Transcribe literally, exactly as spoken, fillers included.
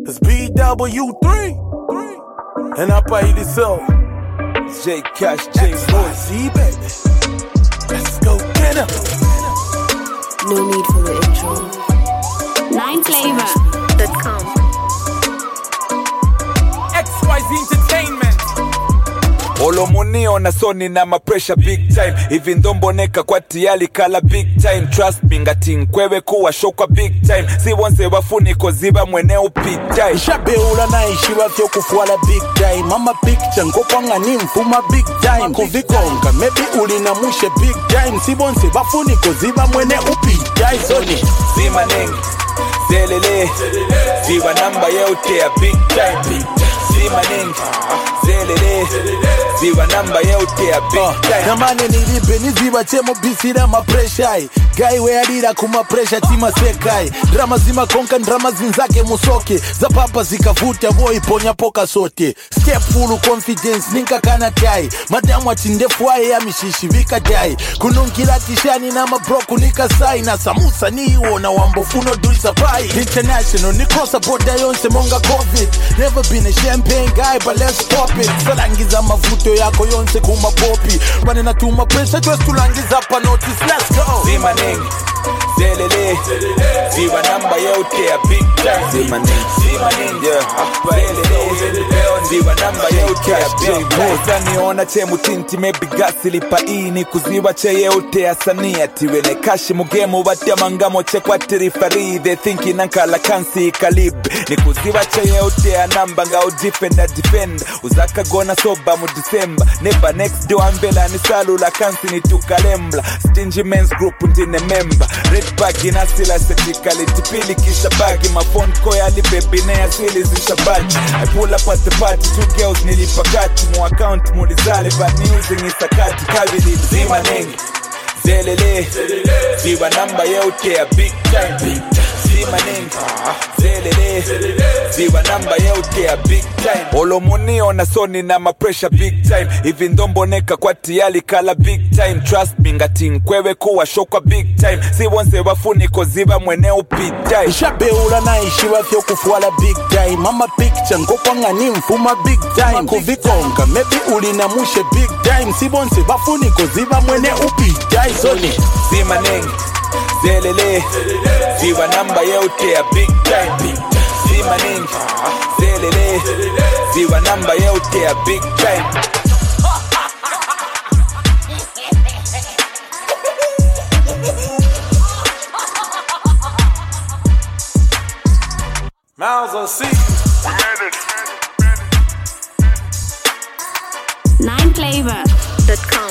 It's B W three. And I pay this up. J Cash, J Boy. See, baby. Let's go get up. No need for the intro. nine flavor dot com. X Y Z Entertainment. Olomunio na soni na ma pressure big time. Even though mboneka kwa tiyali kala big time. Trust me ngati nkwewe kuwa shokwa big time. Si wonse wafuni koziba mwene upita. Shabe ula na ishiwa fyo kufuala big time. Mama picture nkopanga ni mfuma big time. Kuvikonga maybe ulina mushe big time. Si wonse wafuni koziba mwene upita. Soni Zima nengi zelele ziba namba yote ya big time. Zima nengi zelele ziba namba yote ya big time. Namane nilipe niziba chemo bisira ma pressure. Guy we adira kuma pressure tima sekai. Drama zima konka drama zinzake musoke. Za papa zikavuta boy ponya poka sote. Step full confidence ninka kana tai. Madamu atindefu wae ya mishishi vika tai. Kununkila tishani na mabroku nika sai. Na samusa ni iwo wambo funo dulisa pai. International ni cross a border yonse monga COVID. Never been a champagne guy but let's pop it. Salangiza mavuto yako yonse kuma popi. Running a tuma pressure just to langiza pa notice. Let's go. Zima nengi zelele ziba namba yote ya big time. Zima nengi Zima nengi zelele ziba namba yote ya big time. Zaniona chemu tinti maybe gasi lipa ini. Kuziba che yote ya sania tiwele kashi mugemu batia mangamo che kwa tirifari. They thinking nankala kansi kalib. Ni kuziba che yote ya namba nga udifend na defend. Uzaka gona soba mu December. Neba next do ambela ni salu la kansi ni tukalembla. Stingy men's group ndine member. Red bag inasila setikali tipili kisha bagi. My phone call ya li baby na ya sili zishabati. I pull up at the party, two girls nilipakati. Mu account mulizale bad news nisakati. Kavili zima nengi zelele ziba namba yote ya big time. Zima nengi zelele ziba namba yote ya big time. Olomunio na soni na ma pressure big time. Even though mboneka kwa tiyali kala big time. Trust me ngati nkwewe kuwa shokwa big time. Si wonse wafuni koziba mwene upita. Shabe ula na ishiwa fyo kufuala big time. Mama picture nkopanga ni mfuma big time. Kuvikonga maybe ulina mushe big time. Si wonse wafuni koziba mwene upita. Soni Zima nengi zelele ziba namba yote ya big time. Zima nengi zelele ziba namba yote ya big time. Miles on C. nine flavor dot com.